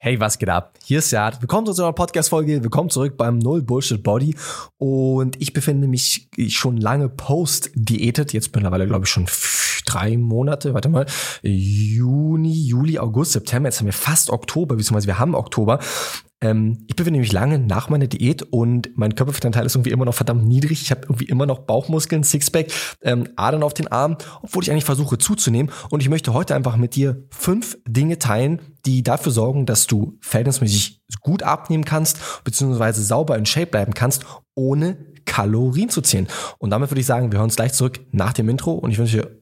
Hey, was geht ab? Hier ist Jad. Willkommen zu unserer Podcast-Folge. Willkommen zurück beim No Bullshit Body. Und ich befinde mich schon lange post-diätet. Jetzt mittlerweile, glaube ich, schon 3 Monate. Warte mal. Juni, Juli, August, September. Jetzt haben wir fast Oktober, beziehungsweise wir haben Oktober. Ich befinde mich lange nach meiner Diät und mein Körperfettanteil ist irgendwie immer noch verdammt niedrig. Ich habe irgendwie immer noch Bauchmuskeln, Sixpack, Adern auf den Armen, obwohl ich eigentlich versuche zuzunehmen. Und ich möchte heute einfach mit dir 5 Dinge teilen, die dafür sorgen, dass du verhältnismäßig gut abnehmen kannst, beziehungsweise sauber in Shape bleiben kannst, ohne Kalorien zu zählen. Und damit würde ich sagen, wir hören uns gleich zurück nach dem Intro und ich wünsche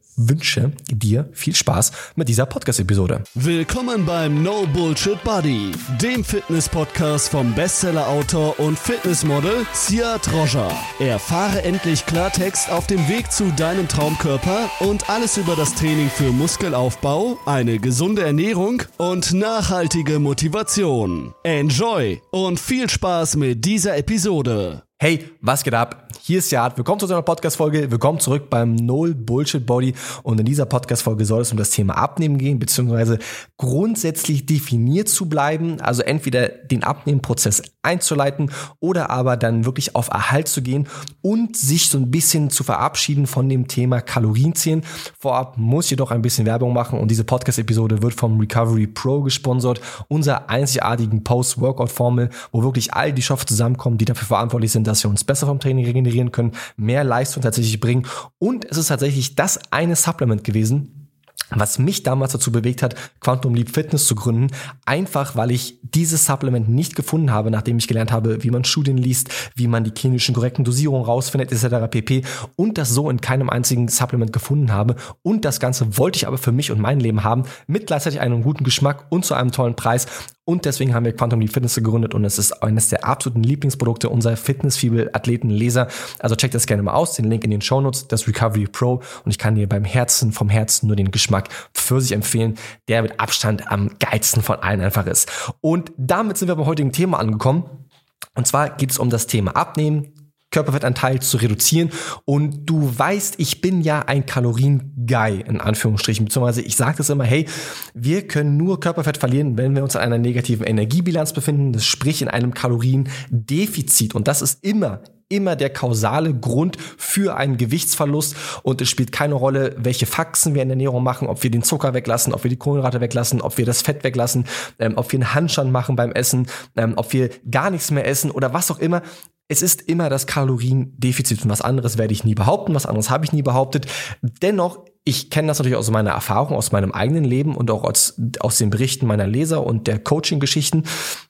dir viel Spaß mit dieser Podcast-Episode. Willkommen beim No Bullshit Body, dem Fitness-Podcast vom Bestseller-Autor und Fitnessmodel Siad Roger. Erfahre endlich Klartext auf dem Weg zu deinem Traumkörper und alles über das Training für Muskelaufbau, eine gesunde Ernährung und nachhaltige Motivation. Enjoy und viel Spaß mit dieser Episode. Hey, was geht ab? Hier ist Jad. Willkommen zu unserer Podcast-Folge. Willkommen zurück beim No Bullshit Body. Und in dieser Podcast-Folge soll es um das Thema Abnehmen gehen, beziehungsweise grundsätzlich definiert zu bleiben. Also entweder den Abnehmprozess einzuleiten oder aber dann wirklich auf Erhalt zu gehen und sich so ein bisschen zu verabschieden von dem Thema Kalorienzählen. Vorab muss ich jedoch ein bisschen Werbung machen und diese Podcast-Episode wird vom Recovery Pro gesponsert, unserer einzigartigen Post-Workout-Formel, wo wirklich all die Stoffe zusammenkommen, die dafür verantwortlich sind, dass wir uns besser vom Training regenerieren können, mehr Leistung tatsächlich bringen. Und es ist tatsächlich das eine Supplement gewesen, was mich damals dazu bewegt hat, Quantum Leap Fitness zu gründen, einfach weil ich dieses Supplement nicht gefunden habe, nachdem ich gelernt habe, wie man Studien liest, wie man die klinischen korrekten Dosierungen rausfindet, etc. pp. Und das so in keinem einzigen Supplement gefunden habe. Und das Ganze wollte ich aber für mich und mein Leben haben, mit gleichzeitig einem guten Geschmack und zu einem tollen Preis. Und deswegen haben wir Quantum Leap Fitness gegründet und es ist eines der absoluten Lieblingsprodukte unserer Fitness-Fibel-Athleten-Leser. Also checkt das gerne mal aus, den Link in den Shownotes, das Recovery Pro. Und ich kann dir vom Herzen nur den Geschmack für sich empfehlen, der mit Abstand am geilsten von allen einfach ist. Und damit sind wir beim heutigen Thema angekommen. Und zwar geht es um das Thema Abnehmen, Körperfettanteil zu reduzieren. Und du weißt, ich bin ja ein Kalorien-Guy, in Anführungsstrichen. Beziehungsweise ich sage das immer, hey, wir können nur Körperfett verlieren, wenn wir uns in einer negativen Energiebilanz befinden, das sprich in einem Kaloriendefizit. Und das ist immer der kausale Grund für einen Gewichtsverlust und es spielt keine Rolle, welche Faxen wir in der Ernährung machen, ob wir den Zucker weglassen, ob wir die Kohlenhydrate weglassen, ob wir das Fett weglassen, ob wir einen Handstand machen beim Essen, ob wir gar nichts mehr essen oder was auch immer. Es ist immer das Kaloriendefizit und was anderes werde ich nie behaupten, was anderes habe ich nie behauptet. Dennoch, ich kenne das natürlich aus meiner Erfahrung, aus meinem eigenen Leben und auch aus den Berichten meiner Leser und der Coaching-Geschichten,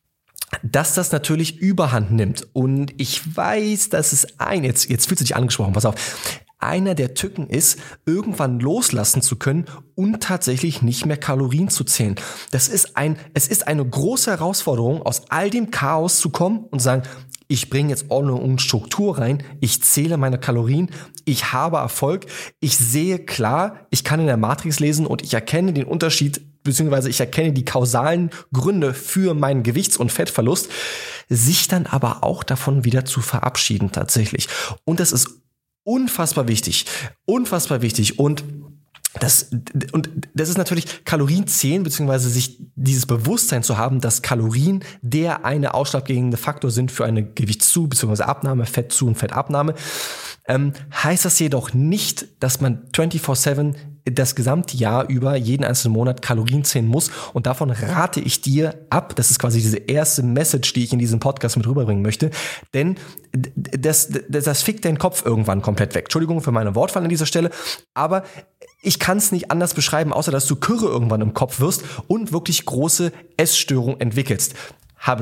dass das natürlich Überhand nimmt. Und ich weiß, dass es jetzt fühlt sich angesprochen, pass auf, einer der Tücken ist, irgendwann loslassen zu können und tatsächlich nicht mehr Kalorien zu zählen. Es ist eine große Herausforderung, aus all dem Chaos zu kommen und sagen, ich bringe jetzt Ordnung und Struktur rein, ich zähle meine Kalorien, ich habe Erfolg, ich sehe klar, ich kann in der Matrix lesen und ich erkenne den Unterschied, beziehungsweise ich erkenne die kausalen Gründe für meinen Gewichts- und Fettverlust, sich dann aber auch davon wieder zu verabschieden tatsächlich. Und das ist unfassbar wichtig. Und das ist natürlich Kalorien zählen, beziehungsweise sich dieses Bewusstsein zu haben, dass Kalorien der eine ausschlaggebende Faktor sind für eine Gewichtszu- bzw. Abnahme, Fettzu- und Fettabnahme. Heißt das jedoch nicht, dass man 24/7 das gesamte Jahr über jeden einzelnen Monat Kalorien zählen muss und davon rate ich dir ab. Das ist quasi diese erste Message, die ich in diesem Podcast mit rüberbringen möchte, denn das fickt deinen Kopf irgendwann komplett weg. Entschuldigung für meine Wortwahl an dieser Stelle, aber ich kann es nicht anders beschreiben, außer dass du Kürre irgendwann im Kopf wirst und wirklich große Essstörungen entwickelst. Haben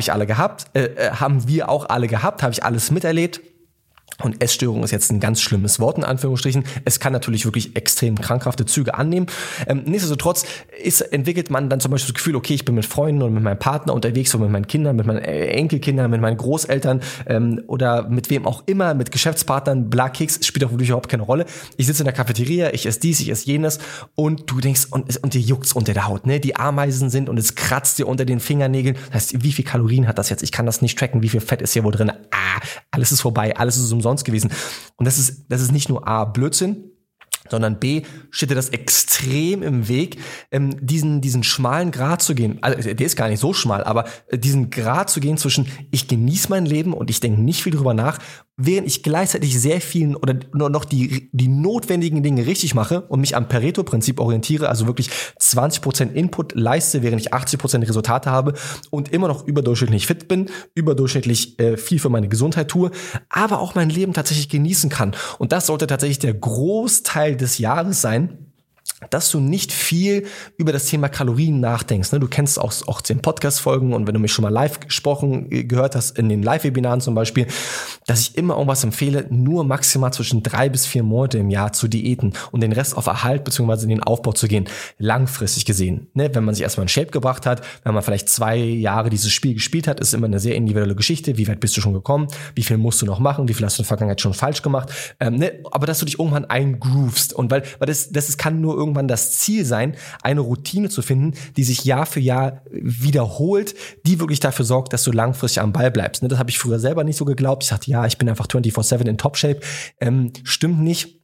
wir auch alle gehabt, habe ich alles miterlebt. Und Essstörung ist jetzt ein ganz schlimmes Wort in Anführungsstrichen. Es kann natürlich wirklich extrem krankhafte Züge annehmen. Nichtsdestotrotz entwickelt man dann zum Beispiel das Gefühl, okay, ich bin mit Freunden und mit meinem Partner unterwegs, so mit meinen Kindern, mit meinen Enkelkindern, mit meinen Großeltern oder mit wem auch immer, mit Geschäftspartnern, bla Keks, spielt auch wirklich überhaupt keine Rolle. Ich sitze in der Cafeteria, ich esse dies, ich esse jenes und du denkst, und dir juckt's unter der Haut, ne? Die Ameisen sind und es kratzt dir unter den Fingernägeln. Das heißt, wie viel Kalorien hat das jetzt? Ich kann das nicht tracken, wie viel Fett ist hier wohl drin? Alles ist vorbei, alles ist umsonst gewesen. Und das ist nicht nur Blödsinn, sondern B, steht dir das extrem im Weg, diesen schmalen Grat zu gehen. Also der ist gar nicht so schmal, aber diesen Grat zu gehen zwischen ich genieße mein Leben und ich denke nicht viel drüber nach, während ich gleichzeitig sehr vielen oder nur noch die notwendigen Dinge richtig mache und mich am Pareto-Prinzip orientiere, also wirklich 20% Input leiste, während ich 80% Resultate habe und immer noch überdurchschnittlich fit bin, überdurchschnittlich viel für meine Gesundheit tue, aber auch mein Leben tatsächlich genießen kann. Und das sollte tatsächlich der Großteil des Jahres sein, dass du nicht viel über das Thema Kalorien nachdenkst. Du kennst auch 10 Podcast-Folgen und wenn du mich schon mal live gehört hast, in den Live-Webinaren zum Beispiel, dass ich immer irgendwas empfehle, nur maximal zwischen 3 bis 4 Monate im Jahr zu diäten und den Rest auf Erhalt bzw. in den Aufbau zu gehen. Langfristig gesehen. Wenn man sich erstmal in Shape gebracht hat, wenn man vielleicht 2 Jahre dieses Spiel gespielt hat, ist immer eine sehr individuelle Geschichte. Wie weit bist du schon gekommen? Wie viel musst du noch machen? Wie viel hast du in der Vergangenheit schon falsch gemacht? Aber dass du dich irgendwann eingroovst und weil das kann nur irgendwann das Ziel sein, eine Routine zu finden, die sich Jahr für Jahr wiederholt, die wirklich dafür sorgt, dass du langfristig am Ball bleibst. Das habe ich früher selber nicht so geglaubt. Ich dachte, ja, ich bin einfach 24/7 in Top-Shape. Stimmt nicht.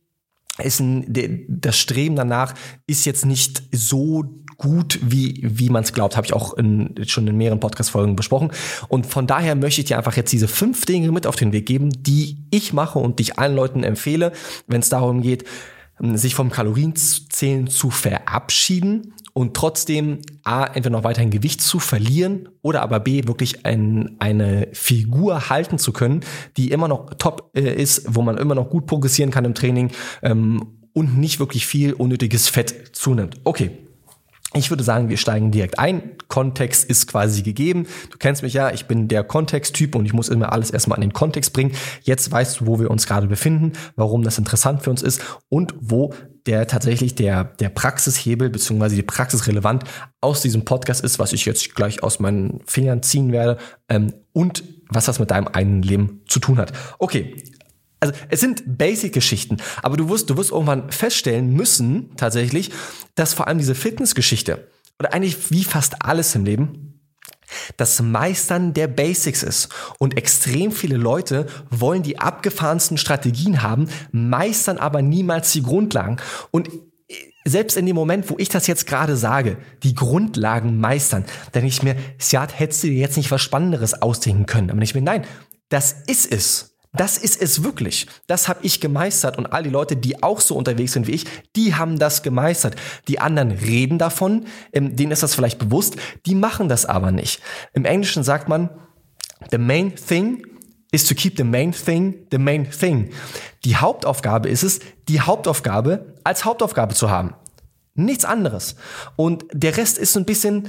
Das Streben danach ist jetzt nicht so gut, wie man es glaubt. Habe ich auch schon in mehreren Podcast-Folgen besprochen. Und von daher möchte ich dir einfach jetzt diese 5 Dinge mit auf den Weg geben, die ich mache und die ich allen Leuten empfehle, wenn es darum geht, sich vom Kalorienzählen zu verabschieden und trotzdem A, entweder noch weiterhin Gewicht zu verlieren oder aber B, wirklich eine Figur halten zu können, die immer noch top ist, wo man immer noch gut progressieren kann im Training und nicht wirklich viel unnötiges Fett zunimmt. Okay. Ich würde sagen, wir steigen direkt ein. Kontext ist quasi gegeben. Du kennst mich ja, ich bin der Kontexttyp und ich muss immer alles erstmal in den Kontext bringen. Jetzt weißt du, wo wir uns gerade befinden, warum das interessant für uns ist und wo tatsächlich der Praxishebel bzw. die Praxisrelevant aus diesem Podcast ist, was ich jetzt gleich aus meinen Fingern ziehen werde und was das mit deinem eigenen Leben zu tun hat. Okay. Also es sind Basic-Geschichten, aber du wirst irgendwann feststellen müssen, tatsächlich, dass vor allem diese Fitnessgeschichte oder eigentlich wie fast alles im Leben das Meistern der Basics ist. Und extrem viele Leute wollen die abgefahrensten Strategien haben, meistern aber niemals die Grundlagen. Und selbst in dem Moment, wo ich das jetzt gerade sage, die Grundlagen meistern, denke ich mir, Siad, hättest du dir jetzt nicht was Spannenderes ausdenken können. Aber ich mir, nein, das ist es. Das ist es wirklich. Das habe ich gemeistert und all die Leute, die auch so unterwegs sind wie ich, die haben das gemeistert. Die anderen reden davon, denen ist das vielleicht bewusst, die machen das aber nicht. Im Englischen sagt man, the main thing is to keep the main thing the main thing. Die Hauptaufgabe ist es, die Hauptaufgabe als Hauptaufgabe zu haben. Nichts anderes. Und der Rest ist so ein bisschen,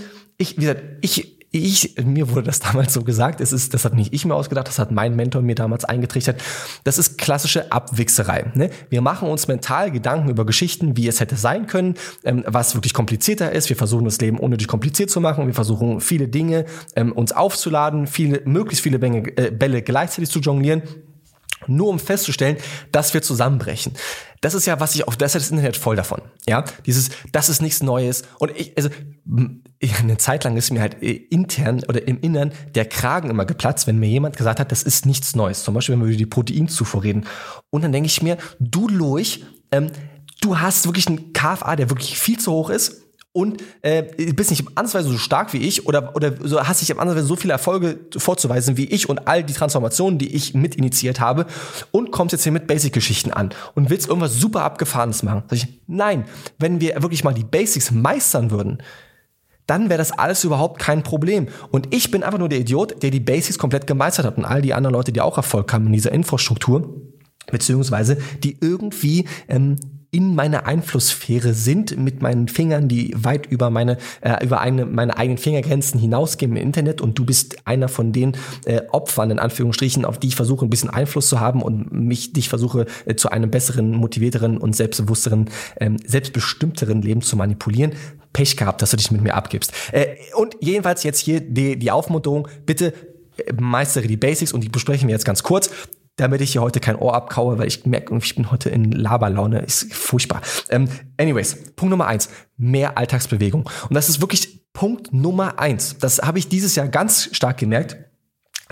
mir wurde das damals so gesagt, das hat nicht ich mir ausgedacht, das hat mein Mentor mir damals eingetrichtert. Das ist klassische Abwichserei. Ne? Wir machen uns mental Gedanken über Geschichten, wie es hätte sein können, was wirklich komplizierter ist. Wir versuchen das Leben unnötig kompliziert zu machen. Wir versuchen viele Dinge uns aufzuladen, möglichst viele Bälle gleichzeitig zu jonglieren, nur um festzustellen, dass wir zusammenbrechen. Das ist ja, das ist das Internet voll davon. Ja, das ist nichts Neues. Und eine Zeit lang ist mir halt intern oder im Innern der Kragen immer geplatzt, wenn mir jemand gesagt hat, das ist nichts Neues. Zum Beispiel, wenn wir über die Proteinzufuhr reden. Und dann denke ich mir, du Lurch, du hast wirklich einen KFA, der wirklich viel zu hoch ist. Und bist nicht ansatzweise so stark wie ich oder so, hast nicht ansatzweise so viele Erfolge vorzuweisen wie ich und all die Transformationen, die ich mit initiiert habe und kommst jetzt hier mit Basic-Geschichten an und willst irgendwas super Abgefahrenes machen. Sag ich, nein, wenn wir wirklich mal die Basics meistern würden, dann wäre das alles überhaupt kein Problem. Und ich bin einfach nur der Idiot, der die Basics komplett gemeistert hat und all die anderen Leute, die auch Erfolg haben in dieser Infrastruktur, beziehungsweise die irgendwie in meiner Einflusssphäre sind mit meinen Fingern, die weit über meine eigenen Fingergrenzen hinausgehen im Internet und du bist einer von den Opfern, in Anführungsstrichen, auf die ich versuche, ein bisschen Einfluss zu haben und dich versuche, zu einem besseren, motivierteren und selbstbewussteren, selbstbestimmteren Leben zu manipulieren. Pech gehabt, dass du dich mit mir abgibst. Und jedenfalls jetzt hier die Aufmunterung, bitte meistere die Basics und die besprechen wir jetzt ganz kurz, damit ich hier heute kein Ohr abkaue, weil ich merke, ich bin heute in Laberlaune, ist furchtbar. Anyways, Punkt Nummer 1, mehr Alltagsbewegung. Und das ist wirklich Punkt Nummer 1. Das habe ich dieses Jahr ganz stark gemerkt.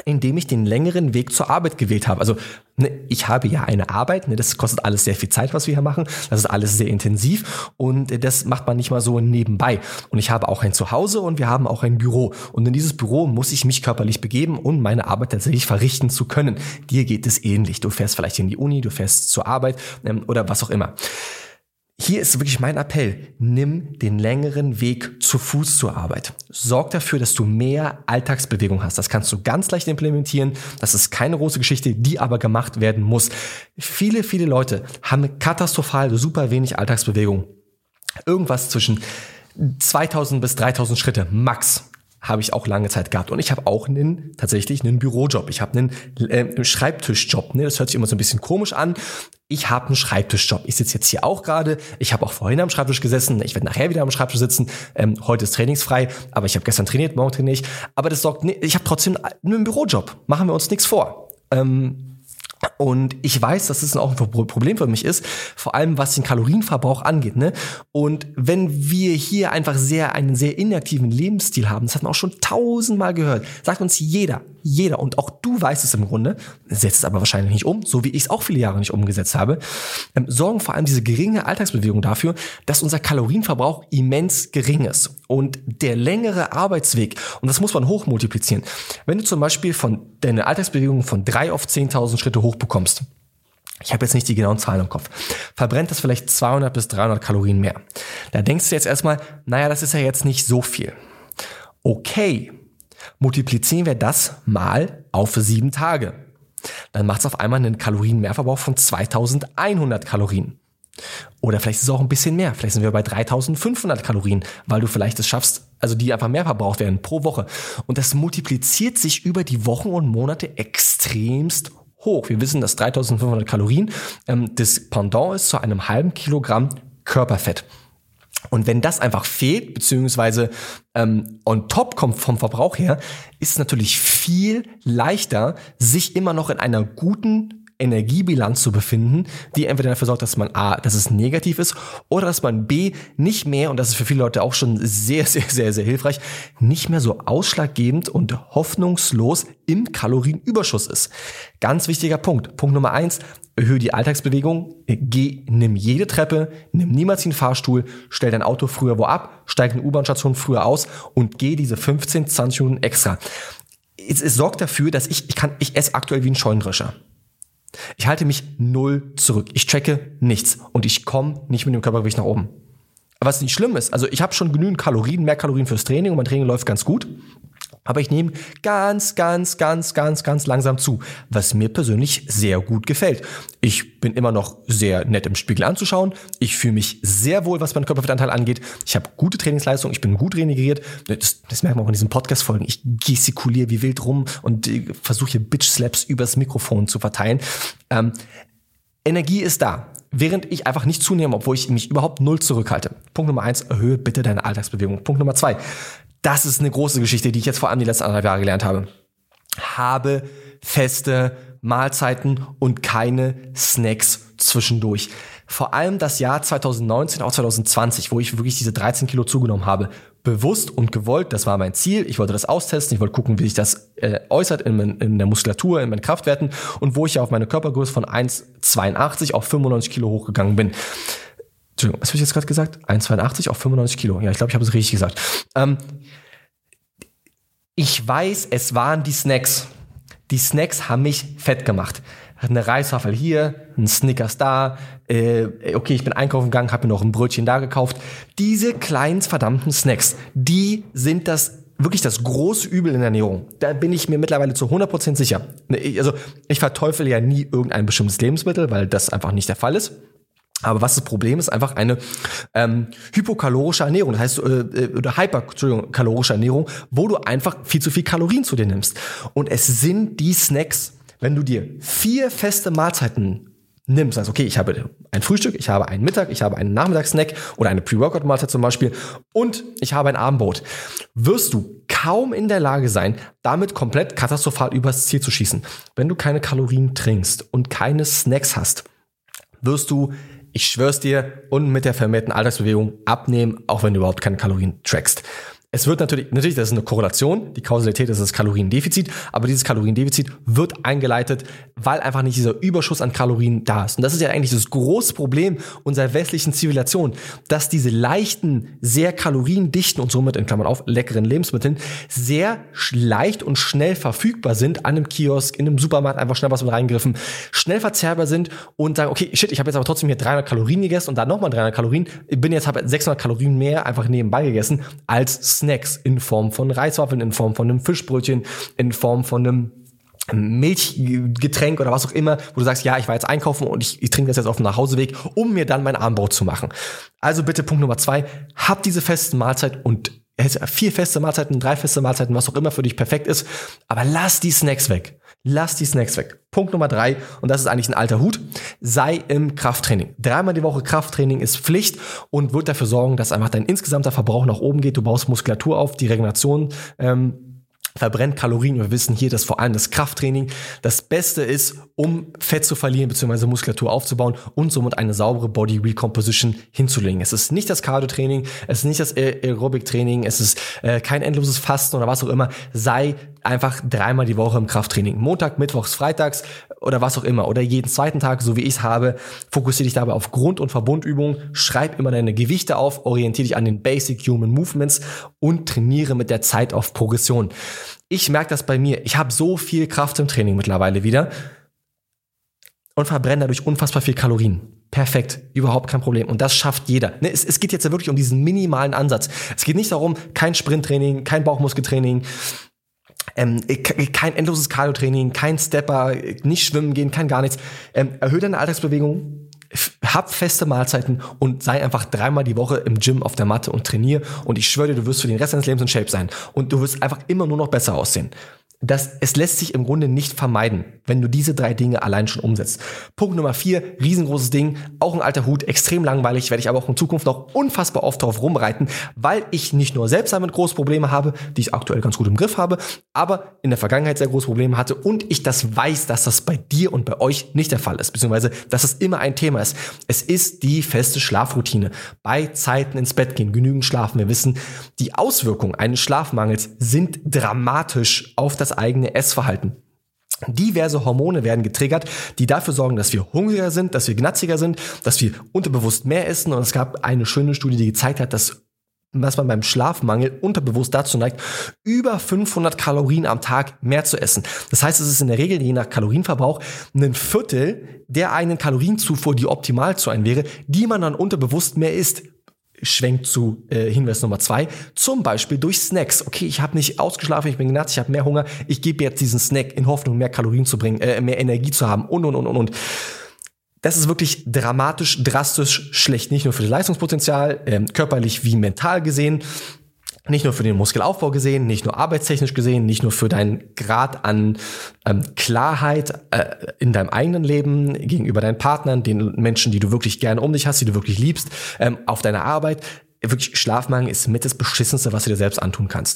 indem ich den längeren Weg zur Arbeit gewählt habe. Also ich habe ja eine Arbeit, das kostet alles sehr viel Zeit, was wir hier machen. Das ist alles sehr intensiv und das macht man nicht mal so nebenbei. Und ich habe auch ein Zuhause und wir haben auch ein Büro. Und in dieses Büro muss ich mich körperlich begeben, um meine Arbeit tatsächlich verrichten zu können. Dir geht es ähnlich. Du fährst vielleicht in die Uni, du fährst zur Arbeit oder was auch immer. Hier ist wirklich mein Appell, nimm den längeren Weg zu Fuß zur Arbeit. Sorg dafür, dass du mehr Alltagsbewegung hast. Das kannst du ganz leicht implementieren. Das ist keine große Geschichte, die aber gemacht werden muss. Viele Leute haben katastrophal super wenig Alltagsbewegung. Irgendwas zwischen 2000 bis 3000 Schritte max. Habe ich auch lange Zeit gehabt. Und ich habe auch tatsächlich einen Bürojob. Ich habe einen Schreibtischjob. Das hört sich immer so ein bisschen komisch an. Ich habe einen Schreibtischjob. Ich sitze jetzt hier auch gerade. Ich habe auch vorhin am Schreibtisch gesessen. Ich werde nachher wieder am Schreibtisch sitzen. Heute ist trainingsfrei, aber ich habe gestern trainiert, morgen trainiere ich. Aber ich habe trotzdem einen Bürojob. Machen wir uns nichts vor. Und ich weiß, dass es auch ein Problem für mich ist, vor allem was den Kalorienverbrauch angeht. Und wenn wir hier einfach einen sehr inaktiven Lebensstil haben, das hat man auch schon 1000-mal gehört, sagt uns jeder, und auch du weißt es im Grunde, setzt es aber wahrscheinlich nicht um, so wie ich es auch viele Jahre nicht umgesetzt habe, sorgen vor allem diese geringe Alltagsbewegung dafür, dass unser Kalorienverbrauch immens gering ist. Und der längere Arbeitsweg, und das muss man hochmultiplizieren, wenn du zum Beispiel deine Alltagsbewegung von 3 auf 10.000 Schritte hochbekommst, ich habe jetzt nicht die genauen Zahlen im Kopf, verbrennt das vielleicht 200 bis 300 Kalorien mehr. Da denkst du jetzt erstmal, das ist ja jetzt nicht so viel. Okay, multiplizieren wir das mal auf 7 Tage. Dann macht es auf einmal einen Kalorienmehrverbrauch von 2100 Kalorien. Oder vielleicht ist es auch ein bisschen mehr. Vielleicht sind wir bei 3500 Kalorien, weil du vielleicht es schaffst, also die einfach mehr verbraucht werden pro Woche. Und das multipliziert sich über die Wochen und Monate extremst hoch. Wir wissen, dass 3500 Kalorien das Pendant ist zu einem halben Kilogramm Körperfett. Und wenn das einfach fehlt, beziehungsweise on top kommt vom Verbrauch her, ist es natürlich viel leichter, sich immer noch in einer guten Energiebilanz zu befinden, die entweder dafür sorgt, dass dass es negativ ist oder dass man B nicht mehr, und das ist für viele Leute auch schon sehr, sehr, sehr, sehr hilfreich, nicht mehr so ausschlaggebend und hoffnungslos im Kalorienüberschuss ist. Ganz wichtiger Punkt. Punkt Nummer 1, erhöhe die Alltagsbewegung, nimm jede Treppe, nimm niemals den Fahrstuhl, stell dein Auto früher wo ab, steig eine U-Bahn-Station früher aus und geh diese 15, 20 Minuten extra. Es sorgt dafür, dass ich esse aktuell wie ein Scheunendrescher. Ich halte mich 0 zurück. Ich tracke nichts und ich komme nicht mit dem Körpergewicht nach oben. Was nicht schlimm ist, also ich habe schon genügend mehr Kalorien fürs Training und mein Training läuft ganz gut. Aber ich nehme ganz langsam zu, was mir persönlich sehr gut gefällt. Ich bin immer noch sehr nett im Spiegel anzuschauen. Ich fühle mich sehr wohl, was meinen Körperfettanteil angeht. Ich habe gute Trainingsleistung, ich bin gut regeneriert. Das merkt man auch in diesen Podcast-Folgen. Ich gestikuliere wie wild rum und versuche Bitch-Slaps übers Mikrofon zu verteilen. Energie ist da, während ich einfach nicht zunehme, obwohl ich mich überhaupt 0 zurückhalte. Punkt Nummer 1, erhöhe bitte deine Alltagsbewegung. Punkt Nummer 2, das ist eine große Geschichte, die ich jetzt vor allem die letzten 1,5 Jahre gelernt habe. Habe feste Mahlzeiten und keine Snacks zwischendurch. Vor allem das Jahr 2019, auch 2020, wo ich wirklich diese 13 Kilo zugenommen habe. Bewusst und gewollt, das war mein Ziel. Ich wollte das austesten, ich wollte gucken, wie sich das äußert in der Muskulatur, in meinen Kraftwerten und wo ich ja auf meine Körpergröße von 1,82 auf 95 Kilo hochgegangen bin. Entschuldigung, was habe ich jetzt gerade gesagt? 1,82 auf 95 Kilo. Ja, ich glaube, ich habe es richtig gesagt. Ich weiß, es waren die Snacks. Die Snacks haben mich fett gemacht. Eine Reiswaffel hier, ein Snickers da, okay, ich bin einkaufen gegangen, habe mir noch ein Brötchen da gekauft. Diese kleinen verdammten Snacks, die sind wirklich das große Übel in der Ernährung. Da bin ich mir mittlerweile zu 100% sicher. Also ich verteufel ja nie irgendein bestimmtes Lebensmittel, weil das einfach nicht der Fall ist. Aber was das Problem ist, einfach eine hypokalorische Ernährung, das heißt oder hyperkalorische Ernährung, wo du einfach viel zu viel Kalorien zu dir nimmst. Und es sind die Snacks, wenn du dir 4 feste Mahlzeiten nimmst, also okay, ich habe ein Frühstück, ich habe einen Mittag, ich habe einen Nachmittagssnack oder eine Pre-Workout-Mahlzeit zum Beispiel und ich habe ein Abendbrot, wirst du kaum in der Lage sein, damit komplett katastrophal übers Ziel zu schießen. Wenn du keine Kalorien trinkst und keine Snacks hast, wirst du, ich schwör's dir, und mit der vermehrten Alltagsbewegung abnehmen, auch wenn du überhaupt keine Kalorien trackst. Es wird natürlich, das ist eine Korrelation, die Kausalität ist das Kaloriendefizit, aber dieses Kaloriendefizit wird eingeleitet, weil einfach nicht dieser Überschuss an Kalorien da ist. Und das ist ja eigentlich das große Problem unserer westlichen Zivilisation, dass diese leichten, sehr kaloriendichten und somit in Klammern auf leckeren Lebensmitteln sehr leicht und schnell verfügbar sind an einem Kiosk, in einem Supermarkt, einfach schnell was mit reingriffen, schnell verzehrbar sind und sagen, okay, shit, ich habe jetzt aber trotzdem hier 300 Kalorien gegessen und dann nochmal 300 Kalorien, habe 600 Kalorien mehr einfach nebenbei gegessen als Snacks in Form von Reiswaffeln, in Form von einem Fischbrötchen, in Form von einem Milchgetränk oder was auch immer, wo du sagst, ja, ich war jetzt einkaufen und ich trinke das jetzt auf dem Nachhauseweg, um mir dann mein Abendbrot zu machen. Also bitte Punkt Nummer 2, hab diese festen Mahlzeiten und 4 feste Mahlzeiten, 3 feste Mahlzeiten, was auch immer für dich perfekt ist, aber lass die Snacks weg. Punkt Nummer 3, und das ist eigentlich ein alter Hut, sei im Krafttraining. 3-mal die Woche Krafttraining ist Pflicht und wird dafür sorgen, dass einfach dein insgesamter Verbrauch nach oben geht. Du baust Muskulatur auf, die Regeneration verbrennt Kalorien. Wir wissen hier, dass vor allem das Krafttraining das Beste ist, um Fett zu verlieren bzw. Muskulatur aufzubauen und somit eine saubere Body Recomposition hinzulegen. Es ist nicht das Cardio-Training, es ist nicht das Aerobic-Training, es ist kein endloses Fasten oder was auch immer. Sei einfach 3-mal die Woche im Krafttraining. Montag, Mittwochs, Freitags oder was auch immer. Oder jeden zweiten Tag, so wie ich es habe. Fokussiere dich dabei auf Grund- und Verbundübungen. Schreib immer deine Gewichte auf. Orientiere dich an den Basic Human Movements und trainiere mit der Zeit auf Progression. Ich merke das bei mir. Ich habe so viel Kraft im Training mittlerweile wieder und verbrenne dadurch unfassbar viel Kalorien. Perfekt, überhaupt kein Problem. Und das schafft jeder. Es geht jetzt ja wirklich um diesen minimalen Ansatz. Es geht nicht darum, kein Sprinttraining, kein Bauchmuskeltraining, kein endloses Cardio-Training, kein Stepper, nicht schwimmen gehen, kein gar nichts. Erhöhe deine Alltagsbewegung, hab feste Mahlzeiten und sei einfach 3-mal die Woche im Gym auf der Matte und trainiere. Und ich schwöre dir, du wirst für den Rest deines Lebens in Shape sein. Und du wirst einfach immer nur noch besser aussehen. Es lässt sich im Grunde nicht vermeiden, wenn du diese 3 Dinge allein schon umsetzt. Punkt Nummer 4, riesengroßes Ding, auch ein alter Hut, extrem langweilig, werde ich aber auch in Zukunft noch unfassbar oft drauf rumreiten, weil ich nicht nur selbst damit große Probleme habe, die ich aktuell ganz gut im Griff habe, aber in der Vergangenheit sehr große Probleme hatte und ich das weiß, dass das bei dir und bei euch nicht der Fall ist, beziehungsweise, dass es immer ein Thema ist. Es ist die feste Schlafroutine. Bei Zeiten ins Bett gehen, genügend schlafen. Wir wissen, die Auswirkungen eines Schlafmangels sind dramatisch auf das eigene Essverhalten. Diverse Hormone werden getriggert, die dafür sorgen, dass wir hungriger sind, dass wir gnatziger sind, dass wir unterbewusst mehr essen. Und es gab eine schöne Studie, die gezeigt hat, dass man beim Schlafmangel unterbewusst dazu neigt, über 500 Kalorien am Tag mehr zu essen. Das heißt, es ist in der Regel je nach Kalorienverbrauch ein Viertel der eigenen Kalorienzufuhr, die optimal zu einem wäre, die man dann unterbewusst mehr isst. Schwenkt zu Hinweis Nummer 2, zum Beispiel durch Snacks. Okay, ich habe nicht ausgeschlafen, ich bin genatzt, ich habe mehr Hunger, ich gebe jetzt diesen Snack in Hoffnung, mehr Kalorien zu bringen, mehr Energie zu haben und. Das ist wirklich dramatisch, drastisch schlecht, nicht nur für das Leistungspotenzial, körperlich wie mental gesehen, nicht nur für den Muskelaufbau gesehen, nicht nur arbeitstechnisch gesehen, nicht nur für deinen Grad an Klarheit in deinem eigenen Leben, gegenüber deinen Partnern, den Menschen, die du wirklich gerne um dich hast, die du wirklich liebst, auf deiner Arbeit. Wirklich, Schlafmangel ist mit das Beschissenste, was du dir selbst antun kannst.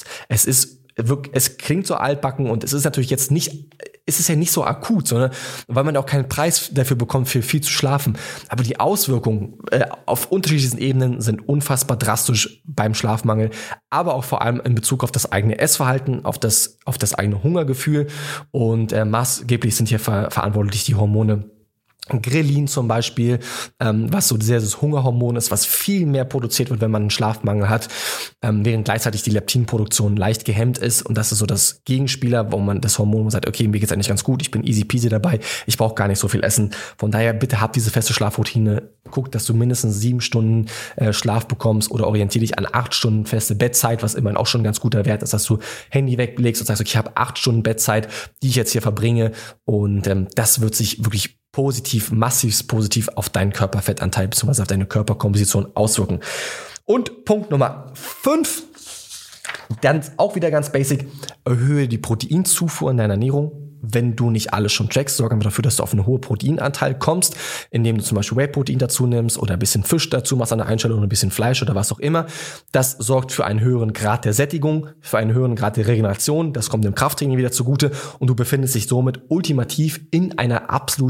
Es klingt so altbacken und es ist natürlich jetzt nicht, es ist ja nicht so akut, sondern weil man auch keinen Preis dafür bekommt, für viel zu schlafen. Aber die Auswirkungen auf unterschiedlichen Ebenen sind unfassbar drastisch beim Schlafmangel, aber auch vor allem in Bezug auf das eigene Essverhalten, auf das eigene Hungergefühl und maßgeblich sind hier verantwortlich die Hormone Grelin zum Beispiel, was so sehr das Hungerhormon ist, was viel mehr produziert wird, wenn man einen Schlafmangel hat, während gleichzeitig die Leptinproduktion leicht gehemmt ist. Und das ist so das Gegenspieler, wo man das Hormon sagt, okay, mir geht's eigentlich ganz gut, ich bin easy peasy dabei, ich brauche gar nicht so viel essen. Von daher, bitte hab diese feste Schlafroutine. Guck, dass du mindestens 7 Stunden Schlaf bekommst oder orientiere dich an 8 Stunden feste Bettzeit, was immerhin auch schon ein ganz guter Wert ist, dass du Handy weglegst und sagst, okay, ich habe 8 Stunden Bettzeit, die ich jetzt hier verbringe. Und das wird sich wirklich massiv positiv auf deinen Körperfettanteil bzw. auf deine Körperkomposition auswirken. Und Punkt Nummer 5, dann auch wieder ganz basic, erhöhe die Proteinzufuhr in deiner Ernährung. Wenn du nicht alles schon trackst, sorge dafür, dass du auf einen hohen Proteinanteil kommst, indem du zum Beispiel Whey-Protein dazu nimmst oder ein bisschen Fisch dazu machst an der Einstellung oder ein bisschen Fleisch oder was auch immer. Das sorgt für einen höheren Grad der Sättigung, für einen höheren Grad der Regeneration. Das kommt dem Krafttraining wieder zugute und du befindest dich somit ultimativ in einer absoluten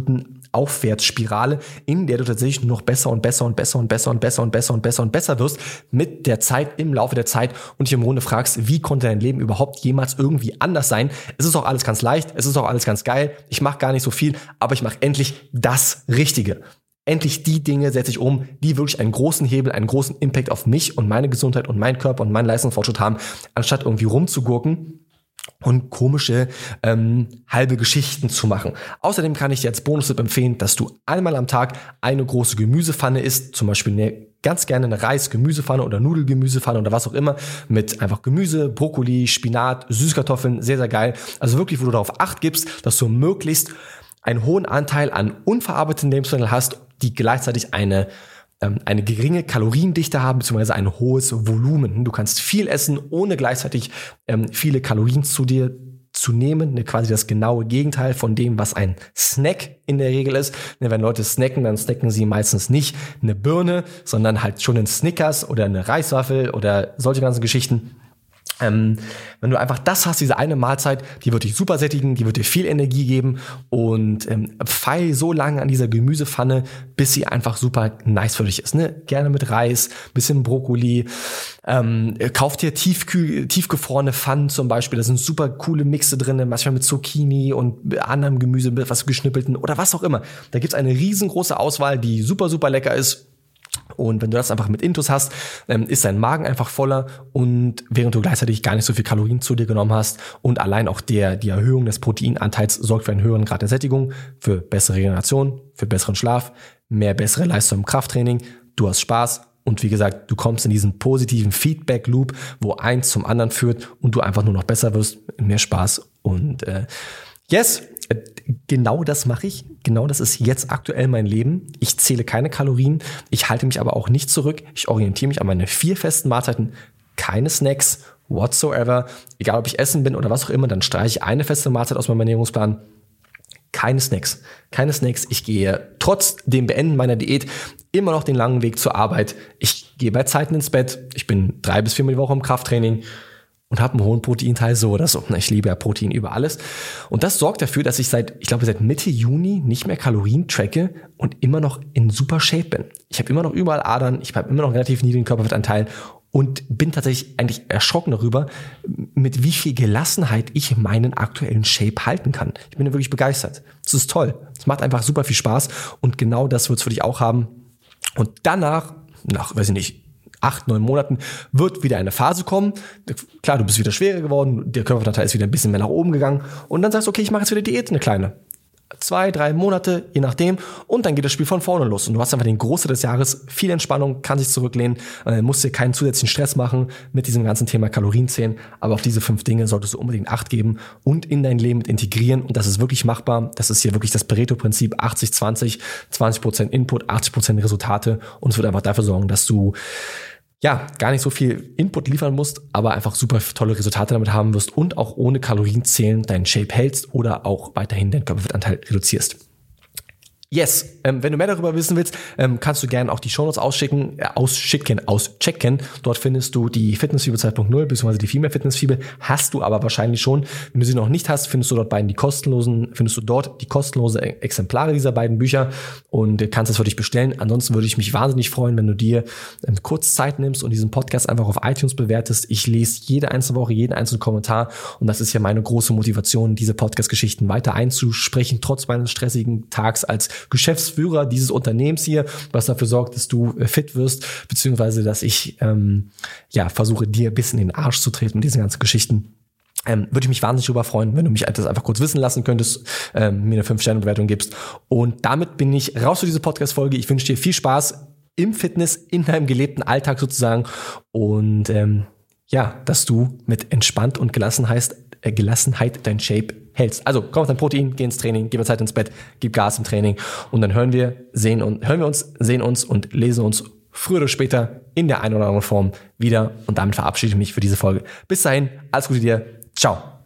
Aufwärtsspirale, in der du tatsächlich nur noch besser und besser und besser und besser und besser und besser und besser und besser wirst mit der Zeit, im Laufe der Zeit und dich im Grunde fragst, wie konnte dein Leben überhaupt jemals irgendwie anders sein? Es ist auch alles ganz leicht, es ist auch alles ganz geil, ich mache gar nicht so viel, aber ich mache endlich das Richtige. Endlich die Dinge setze ich um, die wirklich einen großen Hebel, einen großen Impact auf mich und meine Gesundheit und meinen Körper und meinen Leistungsfortschritt haben, anstatt irgendwie rumzugurken und komische halbe Geschichten zu machen. Außerdem kann ich dir als Bonustipp empfehlen, dass du einmal am Tag eine große Gemüsepfanne isst, zum Beispiel ganz gerne eine Reis-Gemüsepfanne oder Nudelgemüsepfanne oder was auch immer, mit einfach Gemüse, Brokkoli, Spinat, Süßkartoffeln, sehr, sehr geil. Also wirklich, wo du darauf Acht gibst, dass du möglichst einen hohen Anteil an unverarbeiteten Lebensmitteln hast, die gleichzeitig eine geringe Kaloriendichte haben, beziehungsweise ein hohes Volumen. Du kannst viel essen, ohne gleichzeitig viele Kalorien zu dir zu nehmen. Quasi das genaue Gegenteil von dem, was ein Snack in der Regel ist. Wenn Leute snacken, dann snacken sie meistens nicht eine Birne, sondern halt schon einen Snickers oder eine Reiswaffel oder solche ganzen Geschichten. Wenn du einfach das hast, diese eine Mahlzeit, die wird dich super sättigen, die wird dir viel Energie geben und feil so lange an dieser Gemüsepfanne, bis sie einfach super nice für dich ist. Ne? Gerne mit Reis, bisschen Brokkoli, kauf dir tiefgefrorene Pfannen zum Beispiel, da sind super coole Mixe drin, manchmal mit Zucchini und anderem Gemüse, mit was geschnippelten oder was auch immer. Da gibt's eine riesengroße Auswahl, die super, super lecker ist. Und wenn du das einfach mit Intus hast, ist dein Magen einfach voller und während du gleichzeitig gar nicht so viel Kalorien zu dir genommen hast und allein auch die Erhöhung des Proteinanteils sorgt für einen höheren Grad der Sättigung, für bessere Regeneration, für besseren Schlaf, bessere Leistung im Krafttraining, du hast Spaß und wie gesagt, du kommst in diesen positiven Feedback-Loop, wo eins zum anderen führt und du einfach nur noch besser wirst, mehr Spaß und yes, genau das mache ich. Genau das ist jetzt aktuell mein Leben. Ich zähle keine Kalorien. Ich halte mich aber auch nicht zurück. Ich orientiere mich an meine 4 festen Mahlzeiten. Keine Snacks whatsoever. Egal, ob ich essen bin oder was auch immer, dann streiche ich eine feste Mahlzeit aus meinem Ernährungsplan. Keine Snacks. Keine Snacks. Ich gehe trotz dem Beenden meiner Diät immer noch den langen Weg zur Arbeit. Ich gehe bei Zeiten ins Bett. Ich bin 3 bis 4 Mal die Woche im Krafttraining. Und habe einen hohen Proteinteil so oder so. Ich liebe ja Protein über alles. Und das sorgt dafür, dass ich seit Mitte Juni nicht mehr Kalorien tracke und immer noch in super Shape bin. Ich habe immer noch überall Adern, ich habe immer noch einen relativ niedrigen Körperfettanteil und bin tatsächlich eigentlich erschrocken darüber, mit wie viel Gelassenheit ich meinen aktuellen Shape halten kann. Ich bin wirklich begeistert. Das ist toll. Es macht einfach super viel Spaß und genau das wird es für dich auch haben. Und danach, nach 8, 9 Monaten wird wieder eine Phase kommen. Klar, du bist wieder schwerer geworden, der Körperfettanteil ist wieder ein bisschen mehr nach oben gegangen und dann sagst du, okay, ich mache jetzt wieder Diät, eine kleine. 2, 3 Monate, je nachdem. Und dann geht das Spiel von vorne los. Und du hast einfach den Großteil des Jahres viel Entspannung, kannst dich zurücklehnen, musst dir keinen zusätzlichen Stress machen mit diesem ganzen Thema Kalorienzählen. Aber auf diese 5 Dinge solltest du unbedingt Acht geben und in dein Leben mit integrieren. Und das ist wirklich machbar. Das ist hier wirklich das Pareto-Prinzip 80-20, 20% Input, 80% Resultate. Und es wird einfach dafür sorgen, dass du gar nicht so viel Input liefern musst, aber einfach super tolle Resultate damit haben wirst und auch ohne Kalorienzählen deinen Shape hältst oder auch weiterhin den Körperfettanteil reduzierst. Yes, wenn du mehr darüber wissen willst, kannst du gerne auch die Shownotes auschecken. Dort findest du die Fitnessfibel 2.0 bzw. die Female Fitnessfibel. Hast du aber wahrscheinlich schon. Wenn du sie noch nicht hast, findest du dort die kostenlose Exemplare dieser beiden Bücher und kannst es für dich bestellen. Ansonsten würde ich mich wahnsinnig freuen, wenn du dir kurz Zeit nimmst und diesen Podcast einfach auf iTunes bewertest. Ich lese jede einzelne Woche, jeden einzelnen Kommentar und das ist ja meine große Motivation, diese Podcast-Geschichten weiter einzusprechen, trotz meines stressigen Tags als Geschäftsführer dieses Unternehmens hier, was dafür sorgt, dass du fit wirst, beziehungsweise dass ich versuche, dir ein bisschen in den Arsch zu treten mit diesen ganzen Geschichten. Würde ich mich wahnsinnig darüber freuen, wenn du mich das einfach kurz wissen lassen könntest, mir eine 5-Sterne-Bewertung gibst. Und damit bin ich raus für diese Podcast-Folge. Ich wünsche dir viel Spaß im Fitness, in deinem gelebten Alltag sozusagen und dass du mit entspannt und Gelassenheit dein Shape hältst. Also komm auf dein Protein, geh ins Training, gib mir Zeit ins Bett, gib Gas im Training und dann hören wir uns, sehen uns und lesen uns früher oder später in der einen oder anderen Form wieder und damit verabschiede ich mich für diese Folge. Bis dahin, alles Gute dir, ciao.